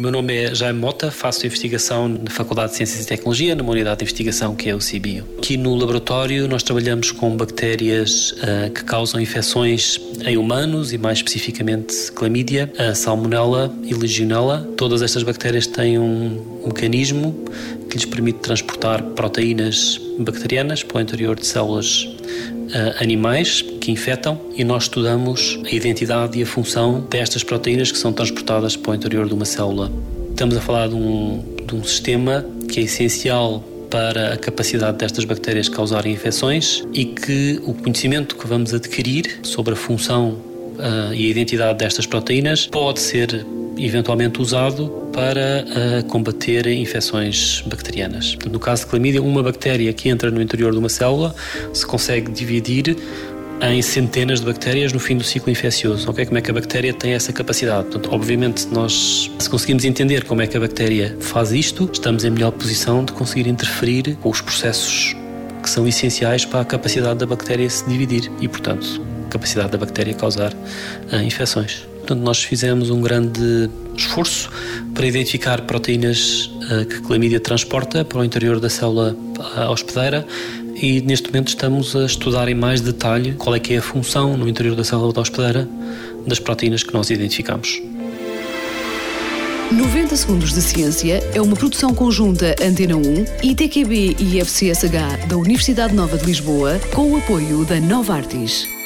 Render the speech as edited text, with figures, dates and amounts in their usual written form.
meu nome é Jaime Mota, faço investigação na Faculdade de Ciências e Tecnologia, numa unidade de investigação que é o CBio. Aqui no laboratório nós trabalhamos com bactérias que causam infecções em humanos e mais especificamente clamídia, a salmonella e legionella. Todas estas bactérias têm um mecanismo que lhes permite transportar proteínas bacterianas para o interior de células animais que infectam, e nós estudamos a identidade e a função destas proteínas que são transportadas para o interior de uma célula. Estamos a falar de um sistema que é essencial para a capacidade destas bactérias causarem infecções e que o conhecimento que vamos adquirir sobre a função e a identidade destas proteínas pode ser eventualmente usado para combater infecções bacterianas. No caso de clamídia, uma bactéria que entra no interior de uma célula se consegue dividir em centenas de bactérias no fim do ciclo infeccioso. Okay? Como é que a bactéria tem essa capacidade? Portanto, obviamente, nós, se conseguimos entender como é que a bactéria faz isto, estamos em melhor posição de conseguir interferir com os processos que são essenciais para a capacidade da bactéria se dividir e, portanto, a capacidade da bactéria causar infecções. Portanto, nós fizemos um grande esforço para identificar proteínas que a clamídia transporta para o interior da célula hospedeira, e neste momento estamos a estudar em mais detalhe qual é que é a função no interior da célula hospedeira das proteínas que nós identificamos. 90 Segundos de Ciência é uma produção conjunta Antena 1, ITQB e FCSH da Universidade Nova de Lisboa, com o apoio da Novartis.